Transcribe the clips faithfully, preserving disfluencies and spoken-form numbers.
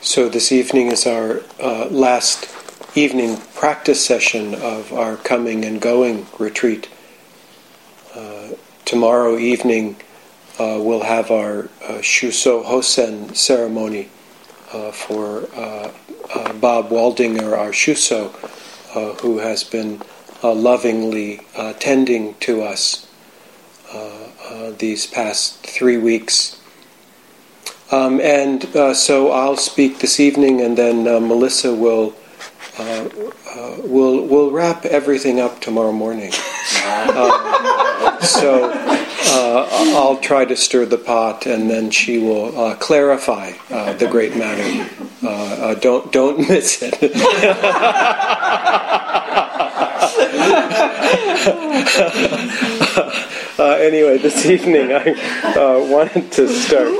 So this evening is our uh, last evening practice session of our coming and going retreat. Uh, tomorrow evening uh, we'll have our uh, Shuso Hosen ceremony uh, for uh, uh, Bob Waldinger, our Shuso, uh, who has been uh, lovingly uh, tending to us uh, uh, these past three weeks. Um, and uh, so I'll speak this evening, and then uh, Melissa will uh, uh, will will wrap everything up tomorrow morning. Uh, so uh, I'll try to stir the pot, and then she will uh, clarify uh, the great matter. Uh, uh, don't don't miss it. uh, anyway, this evening I uh, wanted to start.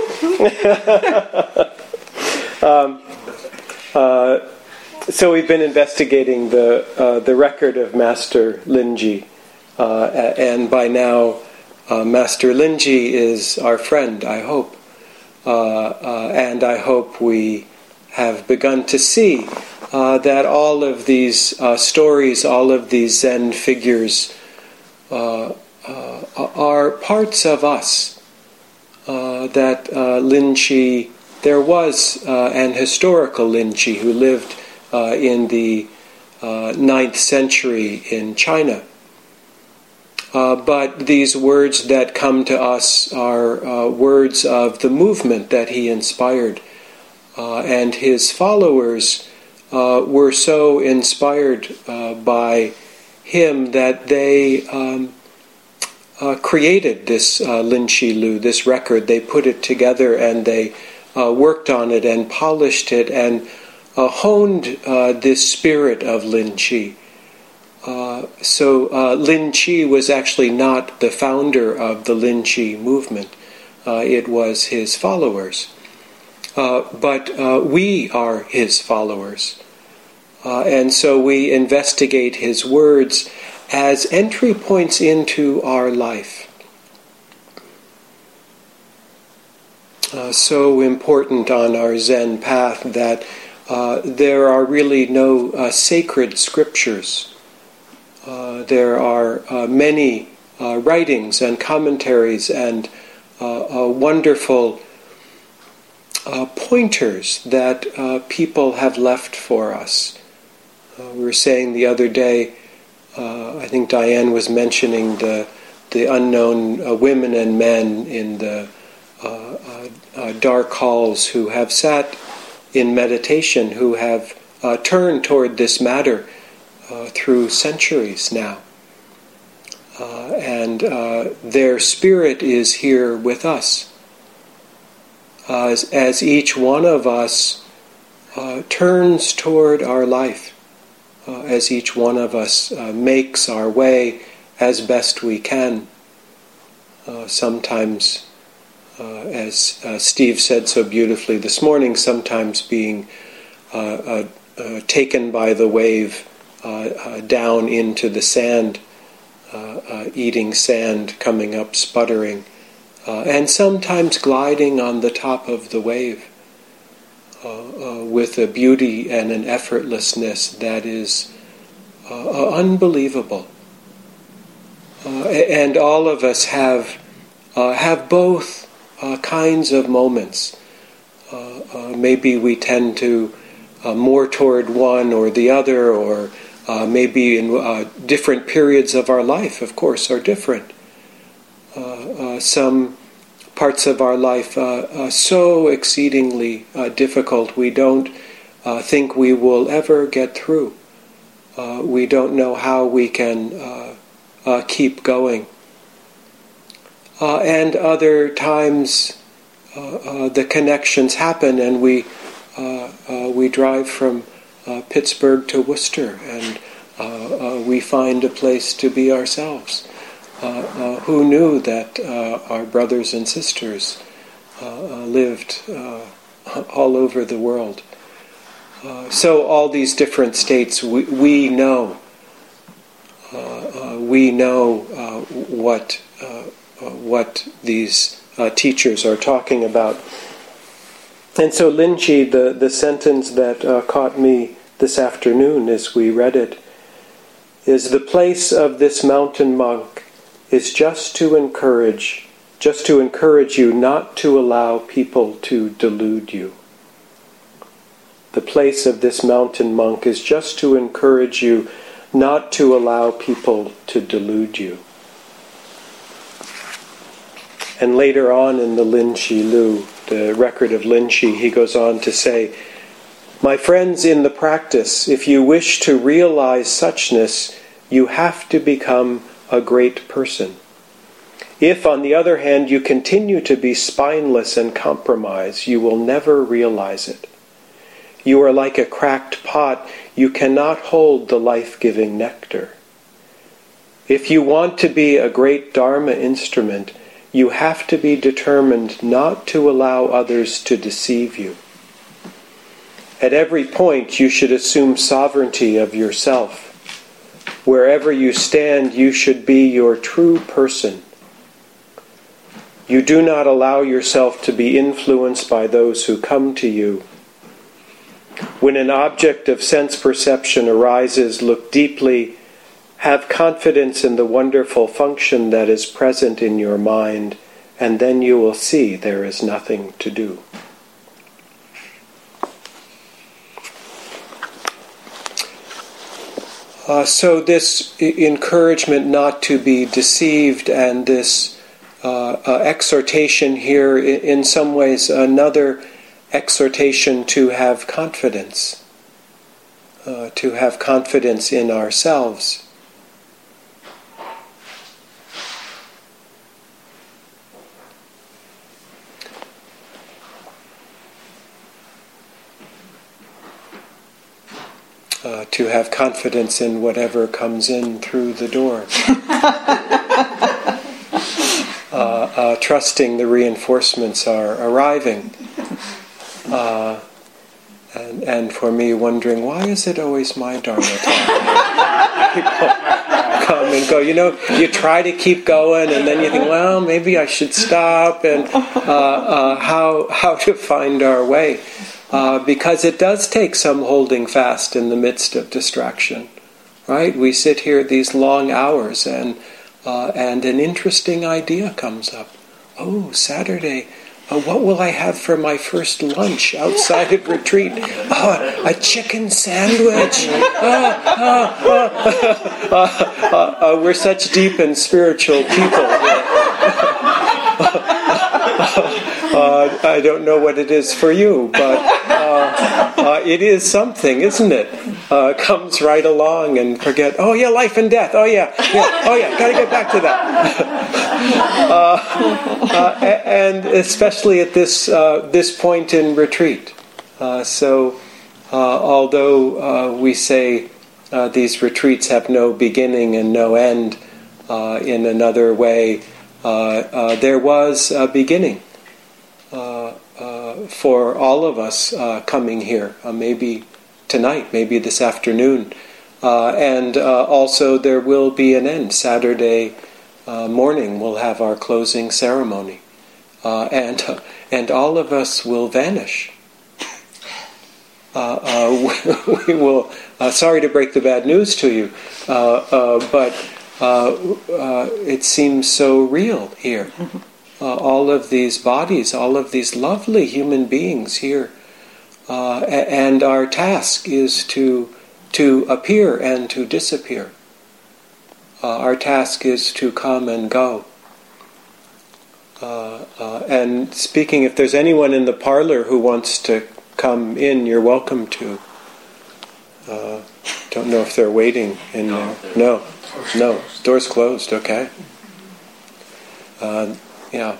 um, uh, so we've been investigating the uh, the record of Master Linji, uh, and by now uh, Master Linji is our friend, I hope, uh, uh, and I hope we have begun to see uh, that all of these uh, stories, all of these Zen figures uh, uh, are parts of us. Uh, that uh, Linchi, there was uh, an historical Linchi who lived uh, in the uh, ninth century in China. Uh, but these words that come to us are uh, words of the movement that he inspired. Uh, and his followers uh, were so inspired uh, by him that they Um, Uh, created this uh, Linchi Lu, this record. They put it together and they uh, worked on it and polished it and uh, honed uh, this spirit of Linchi. Uh, so uh, Linchi was actually not the founder of the Linchi movement. Uh, it was his followers. Uh, but uh, we are his followers. Uh, and so we investigate his words as entry points into our life. Uh, so important on our Zen path that uh, there are really no uh, sacred scriptures. Uh, there are uh, many uh, writings and commentaries and uh, uh, wonderful uh, pointers that uh, people have left for us. Uh, we were saying the other day, Uh, I think Diane was mentioning the the unknown uh, women and men in the uh, uh, uh, dark halls who have sat in meditation, who have uh, turned toward this matter uh, through centuries now. Uh, and uh, their spirit is here with us. Uh, as, as each one of us uh, turns toward our life, Uh, as each one of us uh, makes our way as best we can. Uh, sometimes, uh, as uh, Steve said so beautifully this morning, sometimes being uh, uh, uh, taken by the wave uh, uh, down into the sand, uh, uh, eating sand, coming up sputtering, uh, and sometimes gliding on the top of the wave. Uh, uh, with a beauty and an effortlessness that is uh, uh, unbelievable. Uh, and all of us have uh, have both uh, kinds of moments. Uh, uh, maybe we tend to uh, more toward one or the other, or uh, maybe in uh, different periods of our life, of course, are different. Uh, uh, some parts of our life uh, uh, so exceedingly uh, difficult we don't uh, think we will ever get through. Uh, we don't know how we can uh, uh, keep going. Uh, and other times uh, uh, the connections happen and we uh, uh, we drive from uh, Pittsburgh to Worcester and uh, uh, we find a place to be ourselves. Uh, uh, who knew that uh, our brothers and sisters uh, uh, lived uh, all over the world? Uh, so all these different states, we, we know, uh, uh, we know uh, what uh, uh, what these uh, teachers are talking about. And so Linchi, the, the sentence that uh, caught me this afternoon as we read it, is the place of this mountain monk is just to encourage, just to encourage you not to allow people to delude you. The place of this mountain monk is just to encourage you not to allow people to delude you. And later on in the Linchi Lu, the record of Linchi, he goes on to say, "My friends, in the practice, if you wish to realize suchness, you have to become a great person. If, on the other hand, you continue to be spineless and compromised, you will never realize it. You are like a cracked pot. You cannot hold the life-giving nectar. If you want to be a great Dharma instrument, you have to be determined not to allow others to deceive you. At every point, you should assume sovereignty of yourself. Wherever you stand, you should be your true person. You do not allow yourself to be influenced by those who come to you. When an object of sense perception arises, look deeply. Have confidence in the wonderful function that is present in your mind, and then you will see there is nothing to do." Uh, so this I- encouragement not to be deceived and this uh, uh, exhortation here, in, in some ways another exhortation to have confidence, uh, to have confidence in ourselves. Uh, to have confidence in whatever comes in through the door. uh, uh, trusting the reinforcements are arriving. Uh, and, and for me, wondering, why is it always my Dharma time? People come and go. You know, you try to keep going, and then you think, well, maybe I should stop, and uh, uh, how how to find our way. Uh, because it does take some holding fast in the midst of distraction, right? We sit here these long hours, and uh, and an interesting idea comes up. Oh, Saturday, uh, what will I have for my first lunch outside at retreat? Oh, a chicken sandwich. Uh, uh, uh, uh, uh, uh, we're such deep and spiritual people. Uh, I don't know what it is for you, but uh, uh, it is something, isn't it? Uh, comes right along and forget, oh yeah, life and death, oh yeah, yeah. oh yeah, gotta get back to that. uh, uh, and especially at this uh, this point in retreat. Uh, so, uh, although uh, we say uh, these retreats have no beginning and no end, uh, in another way, uh, uh, there was a beginning. Uh, uh, for all of us uh, coming here, uh, maybe tonight, maybe this afternoon. Uh, and uh, also there will be an end. Saturday uh, morning we'll have our closing ceremony. Uh, and uh, and all of us will vanish. Uh, uh, we will, uh, sorry to break the bad news to you, uh, uh, but uh, uh, it seems so real here. Uh, all of these bodies, all of these lovely human beings here, uh, and our task is to to appear and to disappear. Uh, our task is to come and go. Uh, uh, and speaking, if there's anyone in the parlor who wants to come in, you're welcome to. Uh, don't know if they're waiting in no, there. No, no, door's closed. Okay. Uh, Yeah.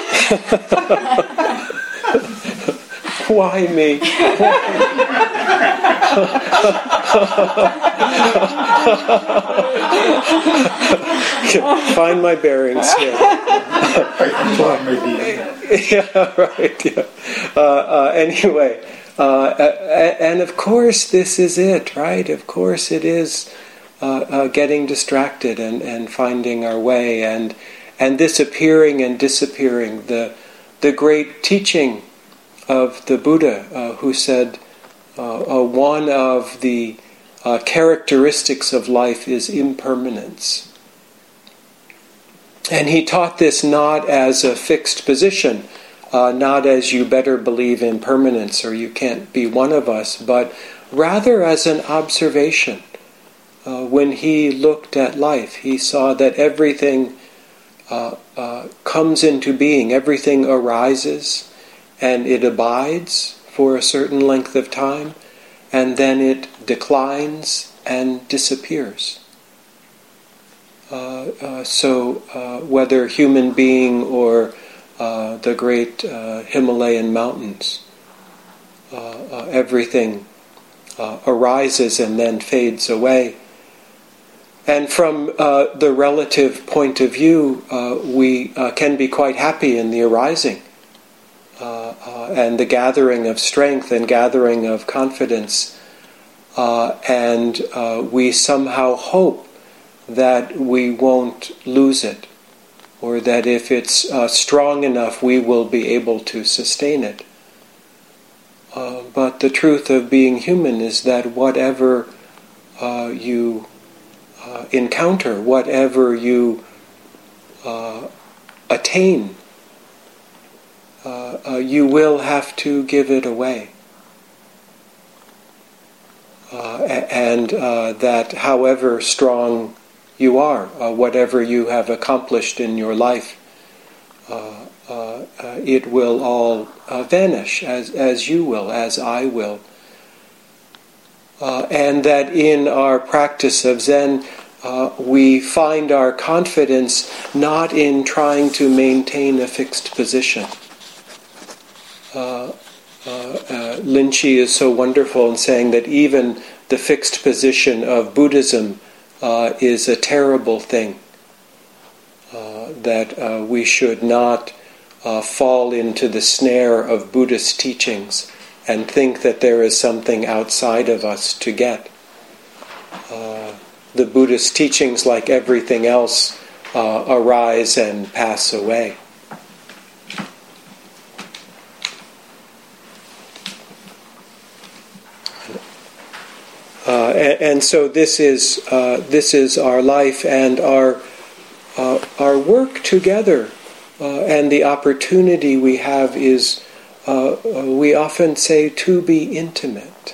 Why me? Find my bearings here. Yeah, right. Yeah. Uh, uh, anyway, uh, and of course this is it, right? Of course it is uh, uh, getting distracted and, and finding our way, and and this appearing and disappearing, the the great teaching of the Buddha, uh, who said uh, uh, one of the uh, characteristics of life is impermanence. And he taught this not as a fixed position, uh, not as you better believe in permanence or you can't be one of us, but rather as an observation. Uh, when he looked at life, he saw that everything uh, uh, comes into being, everything arises, and it abides for a certain length of time, and then it declines and disappears. Uh, uh, so uh, whether human being or uh, the great uh, Himalayan mountains, uh, uh, everything uh, arises and then fades away. And from uh, the relative point of view, uh, we uh, can be quite happy in the arising uh, uh, and the gathering of strength and gathering of confidence. Uh, and uh, we somehow hope that we won't lose it, or that if it's uh, strong enough, we will be able to sustain it. Uh, but the truth of being human is that whatever uh, you uh, encounter, whatever you uh, attain, uh, uh, you will have to give it away. Uh, and uh, that however strong you are, uh, whatever you have accomplished in your life, uh, uh, uh, it will all uh, vanish, as as you will, as I will. Uh, and that in our practice of Zen, uh, we find our confidence not in trying to maintain a fixed position. Uh, uh, uh, Linchi is so wonderful in saying that even the fixed position of Buddhism Uh, is a terrible thing, uh, that uh, we should not uh, fall into the snare of Buddhist teachings and think that there is something outside of us to get. Uh, the Buddhist teachings, like everything else, uh, arise and pass away. Uh, and, and so this is uh, this is our life and our uh, our work together, uh, and the opportunity we have is uh, we often say to be intimate,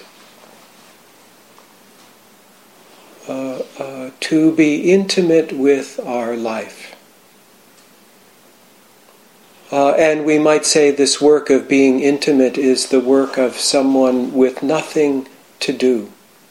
uh, uh, to be intimate with our life, uh, and we might say this work of being intimate is the work of someone with nothing to do.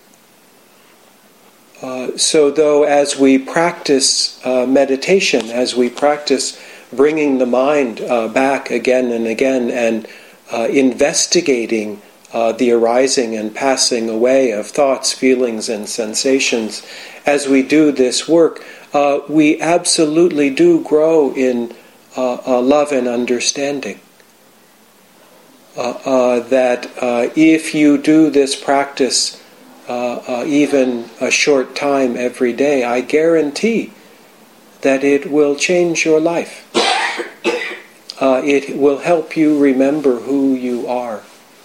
Uh, so though as we practice uh, meditation, as we practice bringing the mind uh, back again and again and uh, investigating uh, the arising and passing away of thoughts, feelings, and sensations, as we do this work, uh, we absolutely do grow in uh, uh, love and understanding. Uh, uh, that uh, if you do this practice Uh, uh, even a short time every day, I guarantee that it will change your life. Uh, it will help you remember who you are.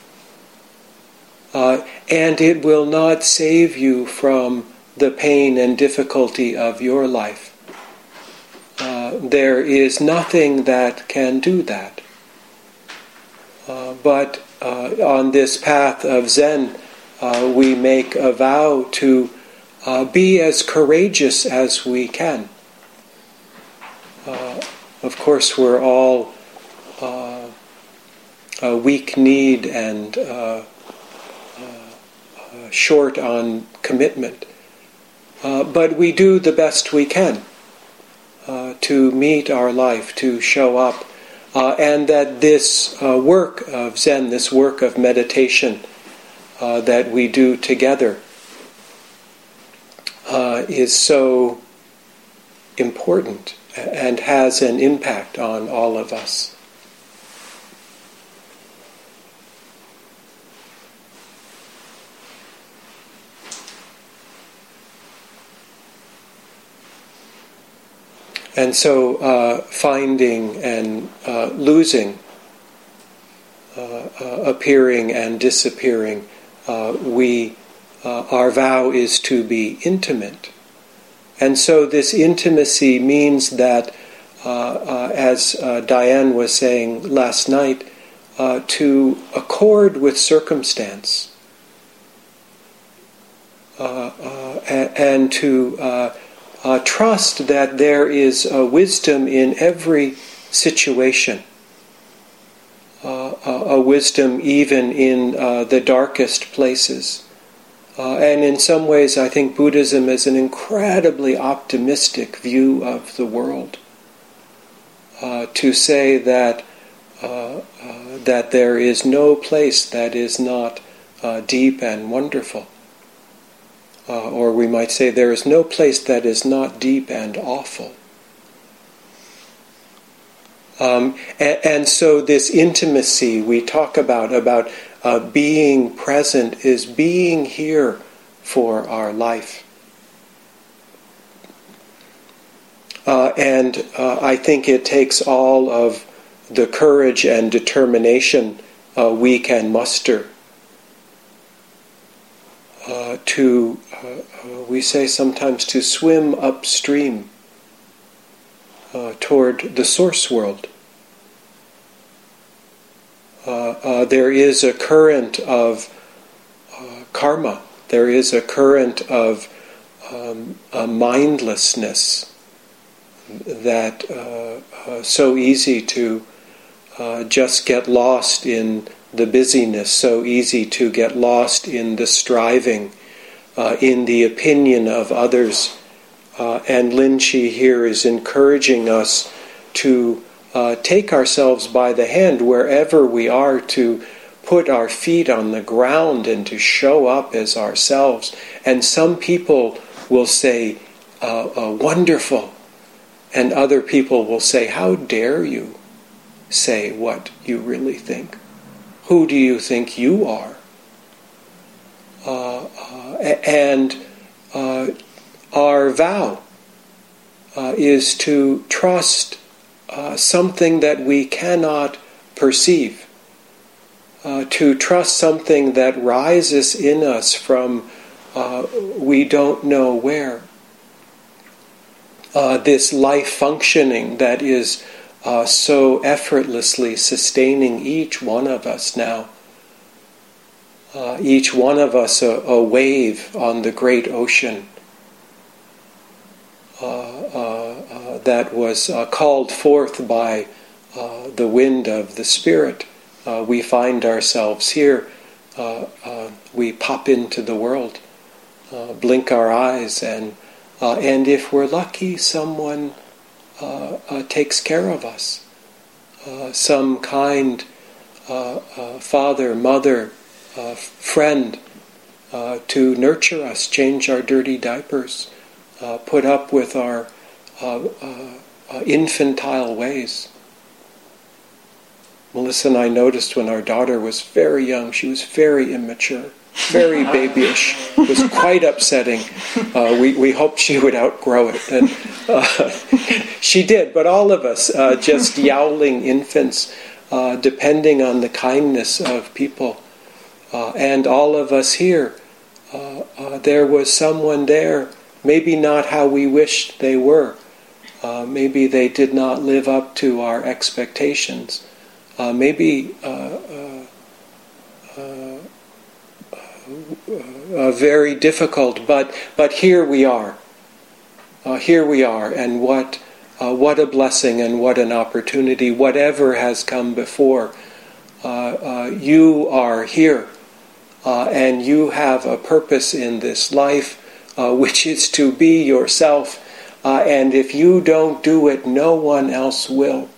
Uh, and it will not save you from the pain and difficulty of your life. Uh, there is nothing that can do that. Uh, but uh, on this path of Zen, Uh, we make a vow to uh, be as courageous as we can. Uh, of course, we're all uh, uh, weak-kneed and uh, uh, uh, short on commitment. Uh, but we do the best we can uh, to meet our life, to show up. Uh, and that this uh, work of Zen, this work of meditation, Uh, that we do together uh, is so important and has an impact on all of us. And so uh, finding and uh, losing uh, uh, appearing and disappearing. Uh, we, uh, our vow is to be intimate. And so this intimacy means that, uh, uh, as uh, Diane was saying last night, uh, to accord with circumstance, uh, uh, and, and to uh, uh, trust that there is uh, wisdom in every situation. Uh, a, a wisdom even in uh, the darkest places. Uh, and in some ways, I think Buddhism is an incredibly optimistic view of the world. Uh, to say that uh, uh, that there is no place that is not uh, deep and wonderful. Uh, or we might say there is no place that is not deep and awful. Um, and, and so this intimacy we talk about, about uh, being present, is being here for our life. Uh, and uh, I think it takes all of the courage and determination uh, we can muster uh, to, uh, we say sometimes, to swim upstream Uh, toward the source world. Uh, uh, there is a current of uh, karma. There is a current of um, a mindlessness that uh, uh, so easy to uh, just get lost in the busyness, so easy to get lost in the striving, uh, in the opinion of others. Uh, and Lin Chi here is encouraging us to uh, take ourselves by the hand wherever we are, to put our feet on the ground and to show up as ourselves. And some people will say, uh, uh, wonderful. And other people will say, how dare you say what you really think? Who do you think you are? Uh, uh, and uh, Our vow uh, is to trust uh, something that we cannot perceive, uh, to trust something that rises in us from uh, we don't know where. Uh, this life functioning that is uh, so effortlessly sustaining each one of us now. Uh, each one of us a, a wave on the great ocean. Uh, uh, uh, that was uh, called forth by uh, the wind of the Spirit. Uh, we find ourselves here. Uh, uh, we pop into the world, uh, blink our eyes, and uh, and if we're lucky, someone uh, uh, takes care of us. Uh, some kind uh, uh, father, mother, uh, friend uh, to nurture us, change our dirty diapers. Uh, put up with our uh, uh, uh, infantile ways. Melissa and I noticed when our daughter was very young, she was very immature, very babyish. It was quite upsetting. Uh, we, we hoped she would outgrow it. And uh, she did, but all of us, uh, just yowling infants, uh, depending on the kindness of people. Uh, and all of us here, uh, uh, there was someone there. Maybe not how we wished they were. Uh, maybe they did not live up to our expectations. Uh, maybe uh, uh, uh, uh, very difficult, but but here we are. Uh, here we are, and what uh, what a blessing and what an opportunity. Whatever has come before, uh, uh, you are here, uh, and you have a purpose in this life. Uh, which is to be yourself, uh, and if you don't do it, no one else will.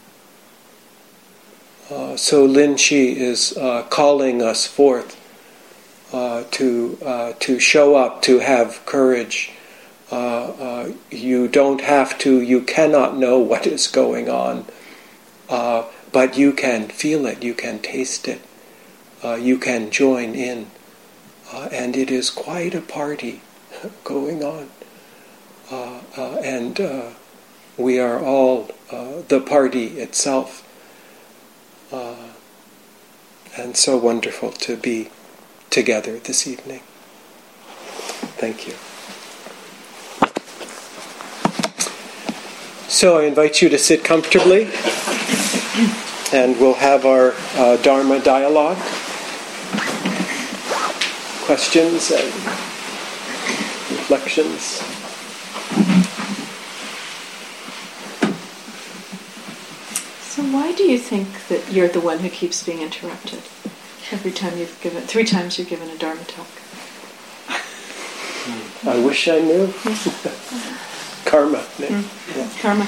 Uh, so Lin Chi is uh, calling us forth uh, to uh, to show up, to have courage. Uh, uh, you don't have to, you cannot know what is going on, uh, but you can feel it, you can taste it, uh, you can join in, uh, and it is quite a party going on, uh, uh, and uh, we are all uh, the party itself. Uh, and so wonderful to be together this evening. Thank you. So I invite you to sit comfortably, and we'll have our uh, Dharma dialogue. Questions and reflections. So why do you think that you're the one who keeps being interrupted every time you've given, three times you've given a Dharma talk? I wish I knew. Karma. Mm. Yeah. Karma.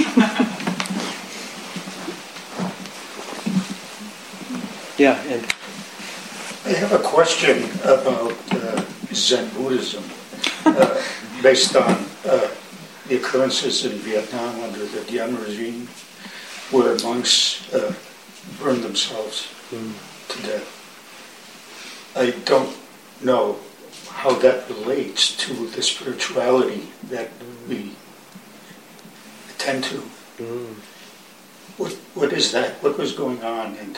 Yeah, and I have a question about uh, Zen Buddhism uh, based on uh, the occurrences in Vietnam under the Diem regime, where monks uh, burned themselves mm. to death. I don't know how that relates to the spirituality that we attend to. Mm. What what is that? What was going on? And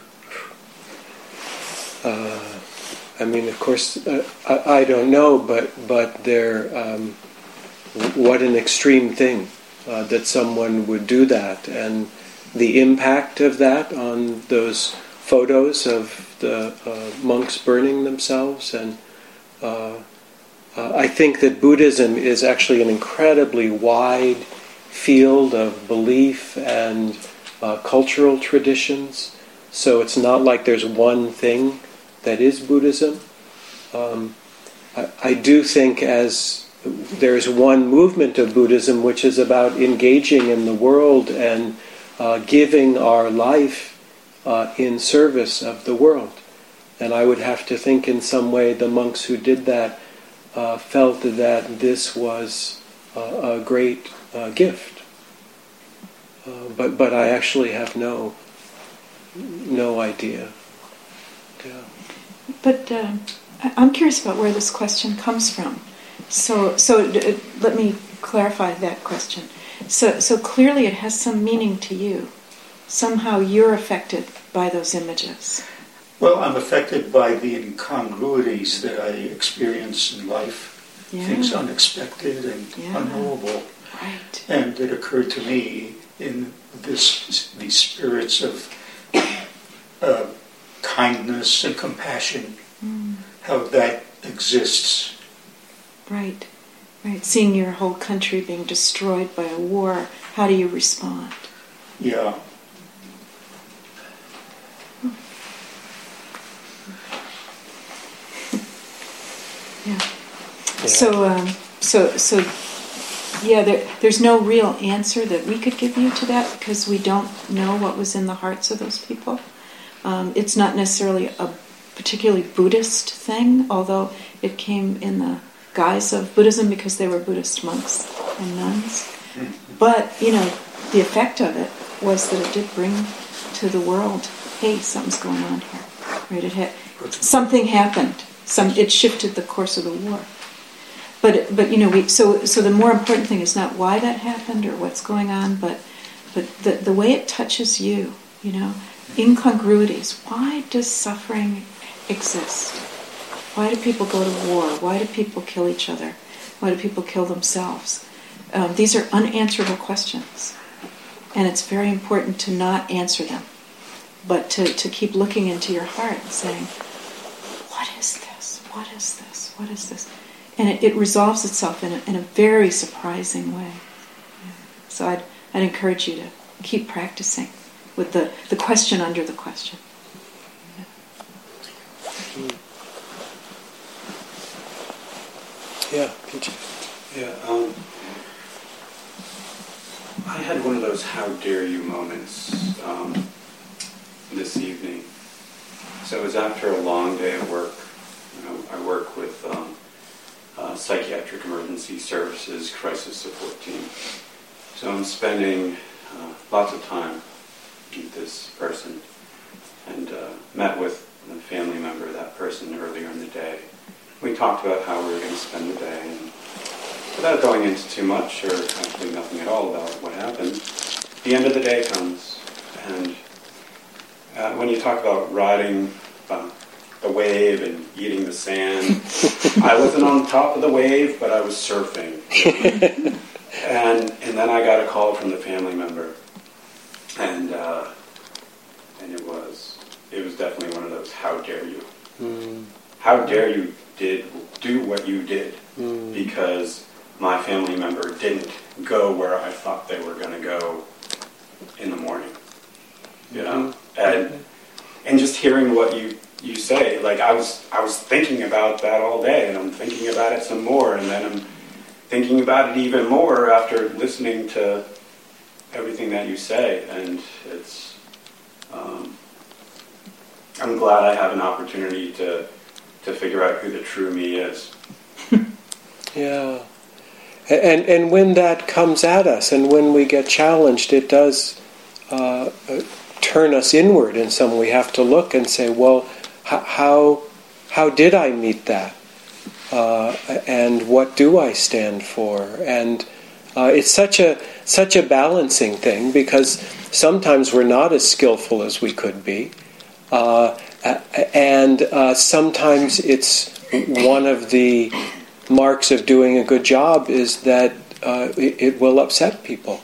uh, I mean, of course, uh, I, I don't know, but but there, um, what an extreme thing uh, that someone would do that, and the impact of that on those photos of the uh, monks burning themselves. And uh, uh, I think that Buddhism is actually an incredibly wide field of belief and uh, cultural traditions. So it's not like there's one thing that is Buddhism. Um, I, I do think as there's one movement of Buddhism which is about engaging in the world and uh, giving our life uh, in service of the world. And I would have to think in some way the monks who did that uh, felt that this was uh, a great uh, gift. Uh, but but I actually have no no idea. Yeah. But uh, I'm curious about where this question comes from. So so uh, let me clarify that question. So so clearly it has some meaning to you. Somehow you're affected by those images. Well, I'm affected by the incongruities that I experience in life, yeah. Things unexpected and yeah. unknowable, right. And it occurred to me in this these spirits of uh, kindness and compassion, mm. how that exists. Right, right. Seeing your whole country being destroyed by a war, how do you respond? Yeah. Yeah. yeah. So, um, so, so, yeah. There, there's no real answer that we could give you to that because we don't know what was in the hearts of those people. Um, it's not necessarily a particularly Buddhist thing, although it came in the guise of Buddhism because they were Buddhist monks and nuns. But you know, the effect of it was that it did bring to the world, hey, something's going on here. Right? It had something happened. Some it shifted the course of the war. But but you know we so so the more important thing is not why that happened or what's going on, but but the the way it touches you. You know, incongruities. Why does suffering exist? Why do people go to war? Why do people kill each other? Why do people kill themselves? Um, these are unanswerable questions, and it's very important to not answer them, but to to keep looking into your heart and saying, what is this? What is this? What is this? And it, it resolves itself in a, in a very surprising way. Yeah. So I'd, I'd encourage you to keep practicing with the, the question under the question. Yeah, yeah P J. Yeah, um, I had one of those how dare you moments um, this evening. So it was after a long day of work. You know, I work with um, uh, psychiatric emergency services, crisis support team. So I'm spending uh, lots of time with this person, and uh, met with a family member of that person earlier in the day. We talked about how we were going to spend the day, and without going into too much, or actually nothing at all about what happened, the end of the day comes, and uh, when you talk about riding uh, the wave and eating the sand, I wasn't on top of the wave, but I was surfing. You know? and and then I got a call from the family member, and uh, and it was it was definitely one of those "How dare you? Mm. How dare you did do what you did?" Mm. Because my family member didn't go where I thought they were going to go in the morning, you know, mm-hmm. and and just hearing what you, you say, like I was I was thinking about that all day, and I'm thinking about it some more, and then I'm thinking about it even more after listening to everything that you say, and it's um, I'm glad I have an opportunity to to figure out who the true me is. Yeah. And and when that comes at us, and when we get challenged, it does uh, turn us inward in some way. We have to look and say, well, h- how how did I meet that? Uh, and what do I stand for? And uh, it's such a such a balancing thing, because sometimes we're not as skillful as we could be, uh, and uh, sometimes it's one of the marks of doing a good job is that uh, it, it will upset people.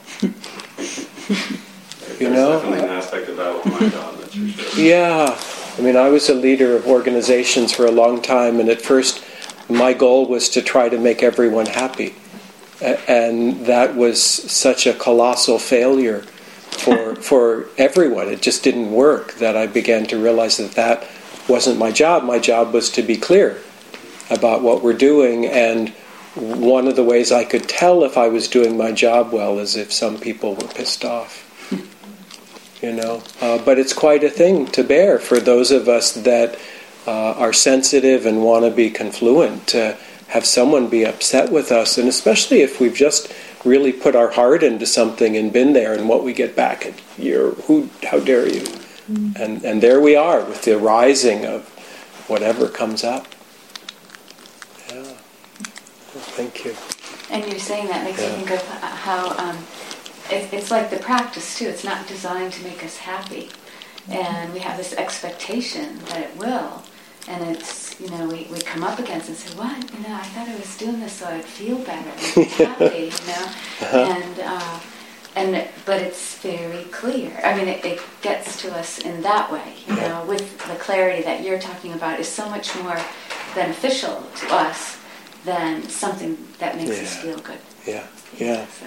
You There's know? definitely an aspect about my job, that's for sure. Yeah. I mean, I was a leader of organizations for a long time, and at first my goal was to try to make everyone happy. And that was such a colossal failure for for everyone. It just didn't work, that I began to realize that that wasn't my job. My job was to be clear about what we're doing, and one of the ways I could tell if I was doing my job well is if some people were pissed off. You know, uh, but it's quite a thing to bear for those of us that uh, are sensitive and want to be confluent, to have someone be upset with us, and especially if we've just really put our heart into something and been there, and what we get back, and you're, who, how dare you? Mm. And and there we are with the rising of whatever comes up. Thank you. And you're saying that makes yeah. me think of how um, it, it's like the practice too. It's not designed to make us happy, and we have this expectation that it will. And it's, you know, we, we come up against it and say, "What? You know, I thought I was doing this so I'd feel better and be happy." You know, uh-huh. and uh, and but it's very clear. I mean, it, it gets to us in that way. You know, with the clarity that you're talking about is so much more beneficial to us than something that makes yeah. us feel good. Yeah, yeah. So,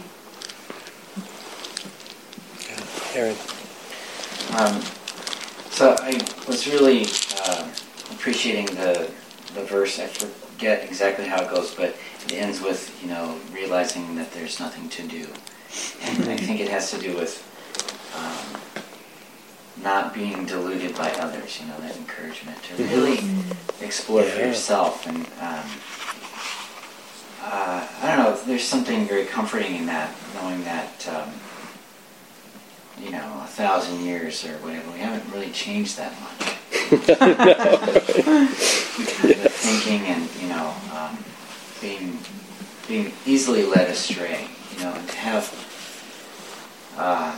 yeah. Aaron. Um, so I was really uh, appreciating the the verse. I forget exactly how it goes, but it ends with, you know, realizing that there's nothing to do. And I think it has to do with um, not being deluded by others, you know, that encouragement to really explore yeah. for yourself. And um, uh, I don't know, there's something very comforting in that, knowing that, um, you know, a thousand years or whatever, we haven't really changed that much. The thinking and, you know, um, being being easily led astray, you know, and to have, uh,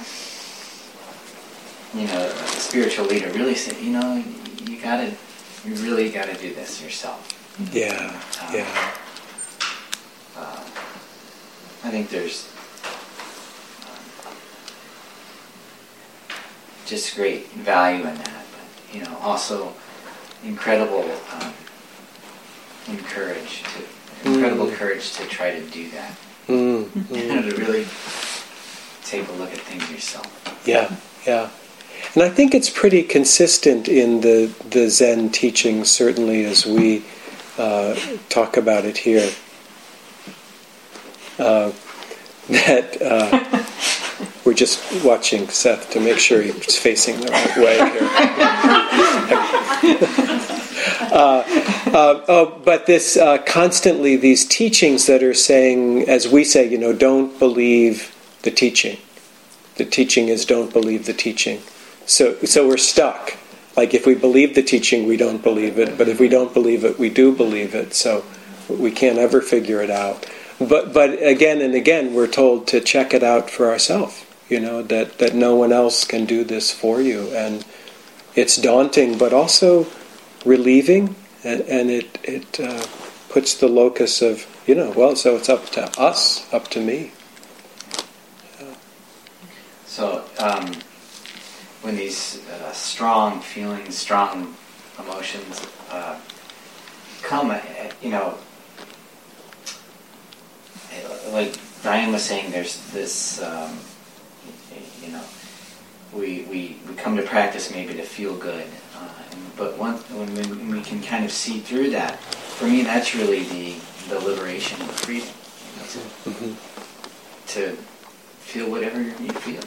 you know, a spiritual leader really say, you know, you gotta, you really gotta do this yourself. Yeah, um, yeah. Uh, I think there's um, just great value in that, but, you know, also incredible um, encourage to, incredible mm. courage to try to do that. Mm. Mm. You know, to really take a look at things yourself. Yeah, yeah. And I think it's pretty consistent in the, the Zen teachings, certainly as we uh, talk about it here, uh, that uh, we're just watching Seth to make sure he's facing the right way here. uh, uh, oh, but this uh, constantly, these teachings that are saying, as we say, you know, don't believe the teaching. The teaching is don't believe the teaching. So so we're stuck. Like if we believe the teaching, we don't believe it. But if we don't believe it, we do believe it. So we can't ever figure it out. But but again and again, we're told to check it out for ourselves. You know, that, that no one else can do this for you. And it's daunting, but also relieving, and, and it it uh, puts the locus of, you know, well, so it's up to us, up to me. Yeah. So um, when these uh, strong feelings, strong emotions uh, come, uh, you know, like Brian was saying, there's this, um, you know, we, we, we come to practice maybe to feel good, uh, and, but one, when we, when we can kind of see through that, for me that's really the, the liberation of freedom, you know, to, mm-hmm. to feel whatever you feel.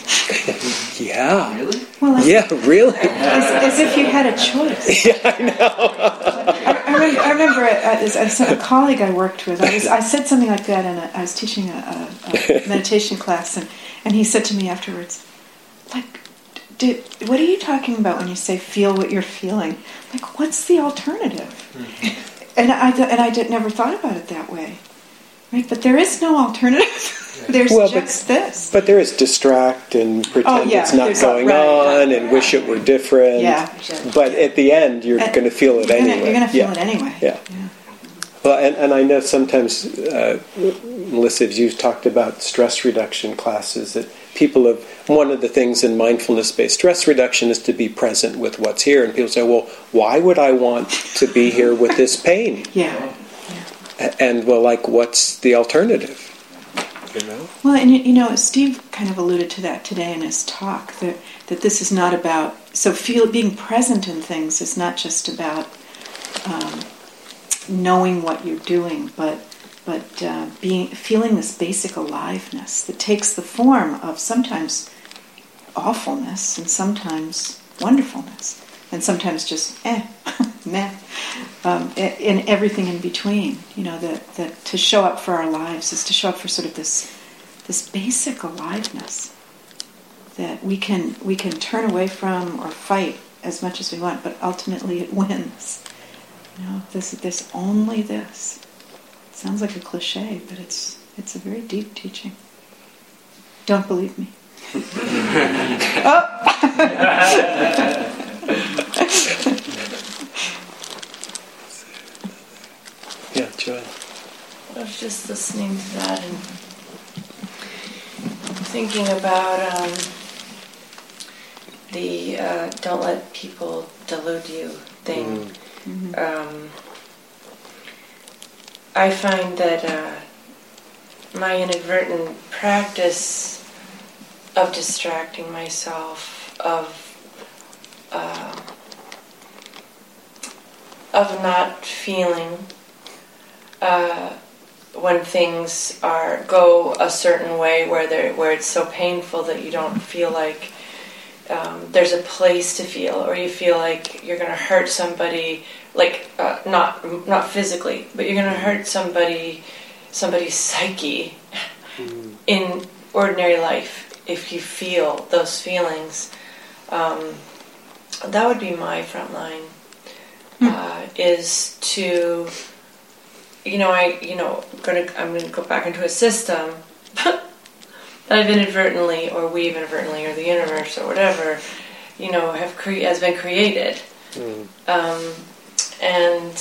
Yeah. Really? Well, as, yeah, really. As, as if you had a choice. Yeah, I know. I, I remember, I remember as, as a colleague I worked with, I, was, I said something like that, and I was teaching a, a, a meditation class, and, and he said to me afterwards, like, did, what are you talking about when you say feel what you're feeling? Like, what's the alternative? Mm-hmm. And I and I did, never thought about it that way. Right? But there is no alternative. There's well, just but, this. But there is distract and pretend oh, yeah, it's not going right, on right, and right. wish it were different. Yeah. But at the end, you're going to feel it you're anyway. Gonna, you're going to feel yeah. it anyway. Yeah. yeah. Well, and, and I know sometimes, uh, Melissa, you've talked about stress reduction classes, that people have, one of the things in mindfulness-based stress reduction is to be present with what's here. And people say, well, why would I want to be here with this pain? Yeah. yeah. And, well, like, what's the alternative? You know? Well, and you, you know, Steve kind of alluded to that today in his talk, that, that this is not about, so feel being present in things is not just about um, knowing what you're doing, but but uh, being feeling this basic aliveness that takes the form of sometimes awfulness and sometimes wonderfulness and sometimes just eh, meh, um, and everything in between. You know, that that to show up for our lives is to show up for sort of this this basic aliveness that we can we can turn away from or fight as much as we want, but ultimately it wins. You know, this this only this. It sounds like a cliche, but it's it's a very deep teaching. Don't believe me. Oh. Yeah, Joy. I was just listening to that and thinking about um, the uh, don't let people delude you thing. Mm. Mm-hmm. Um, I find that uh, my inadvertent practice of distracting myself, of uh, of not feeling uh, when things are go a certain way, where they where it's so painful that you don't feel like um, there's a place to feel, or you feel like you're going to hurt somebody. Like uh, not not physically, but you're going to hurt somebody, somebody's psyche mm. in ordinary life if you feel those feelings. Um, that would be my front line. Mm. Uh, is to, you know, I you know gonna I'm going to go back into a system that I've inadvertently, or we've inadvertently, or the universe, or whatever, you know, have cre- has been created. Mm. Um, And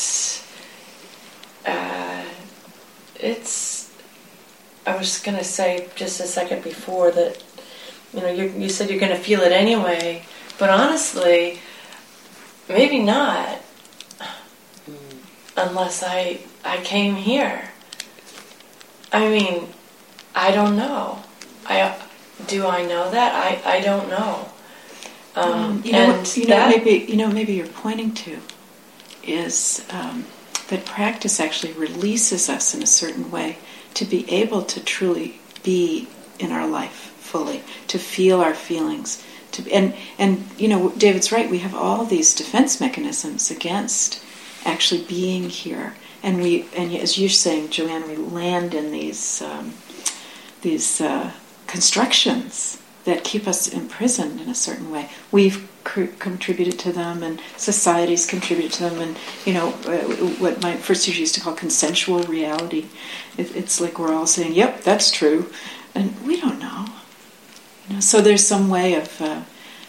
uh, it's, I was going to say just a second before that, you know, you, you said you're going to feel it anyway, but honestly, maybe not, mm. unless I, I came here. I mean, I don't know. I do I know that? I, I don't know. Um, um, you know, and what, you that, know, maybe you know, maybe you're pointing to is um, that practice actually releases us in a certain way to be able to truly be in our life fully, to feel our feelings, to and and you know, David's right. We have all these defense mechanisms against actually being here, and we and as you're saying, Joanne, we land in these um, these uh, constructions that keep us imprisoned in a certain way. We've cr- contributed to them, and society's contributed to them, and you know uh, what my first teacher used to call consensual reality. It, it's like we're all saying, "Yep, that's true," and we don't know. You know, so there's some way of uh,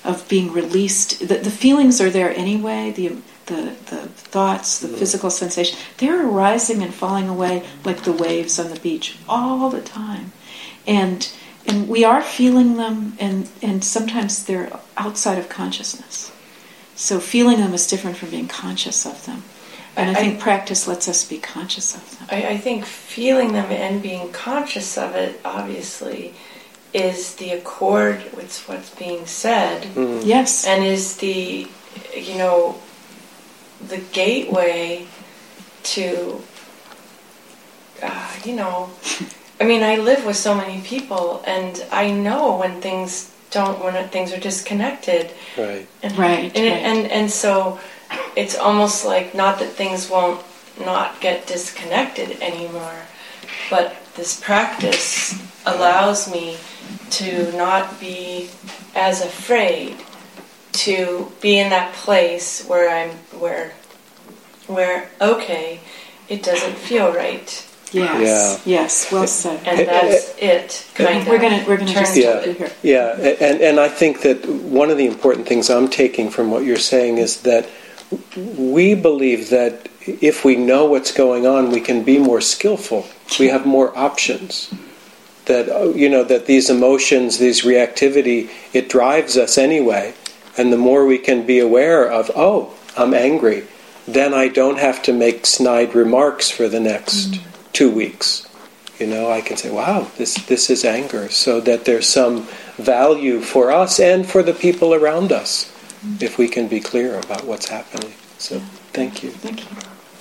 of being released. The, the feelings are there anyway, the, the, the thoughts, the mm. physical sensation. They're arising and falling away like the waves on the beach all the time. And and we are feeling them, and, and sometimes they're outside of consciousness. So feeling them is different from being conscious of them. And I, I think practice lets us be conscious of them. I, I think feeling them and being conscious of it, obviously, is the accord with what's being said. Mm. Yes. And is the, you know, the gateway to, uh, you know, I mean, I live with so many people, and I know when things don't, when things are disconnected. Right. And, right. And, right. and and so it's almost like, not that things won't not get disconnected anymore, but this practice allows me to not be as afraid, to be in that place where I'm, where, where okay, it doesn't feel right. Yes. Yeah. Yes. Well said. And that's it. Kind we're of. gonna we're gonna just yeah, stop you here. Yeah, and and I think that one of the important things I'm taking from what you're saying is that we believe that if we know what's going on, we can be more skillful. We have more options. That you know that these emotions, these reactivity, it drives us anyway. And the more we can be aware of, oh, I'm angry, then I don't have to make snide remarks for the next mm. two weeks. You know, I can say, wow, this this is anger, so that there's some value for us and for the people around us, mm. if we can be clear about what's happening. So, yeah. thank you. Thank you.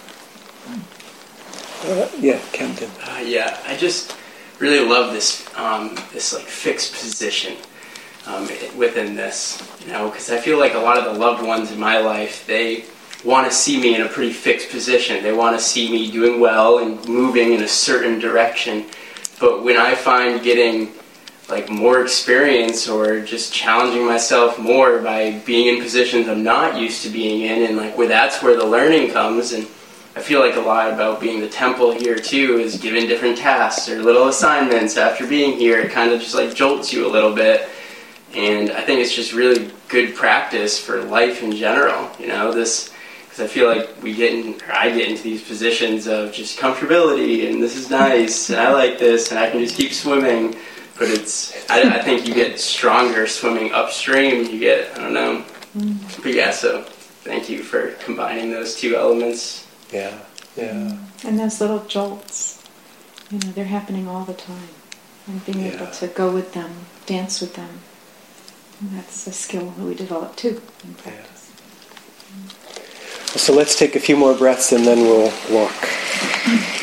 Uh, yeah, Camden. Uh, yeah, I just really love this um, this like fixed position um, within this, you know, because I feel like a lot of the loved ones in my life, they want to see me in a pretty fixed position. They want to see me doing well and moving in a certain direction. But when I find getting like more experience or just challenging myself more by being in positions I'm not used to being in, and like where that's where the learning comes. And I feel like a lot about being the temple here too is given different tasks or little assignments after being here. It kind of just like jolts you a little bit. And I think it's just really good practice for life in general, you know, this, because I feel like we get in, or I get into these positions of just comfortability, and this is nice, and I like this, and I can just keep swimming. But it's, I, I think you get stronger swimming upstream. You get, I don't know. Mm. But yeah, so thank you for combining those two elements. Yeah, yeah. And those little jolts, you know, they're happening all the time. And being yeah. able to go with them, dance with them. And that's a skill that we develop too in practice. Yeah. So let's take a few more breaths and then we'll walk.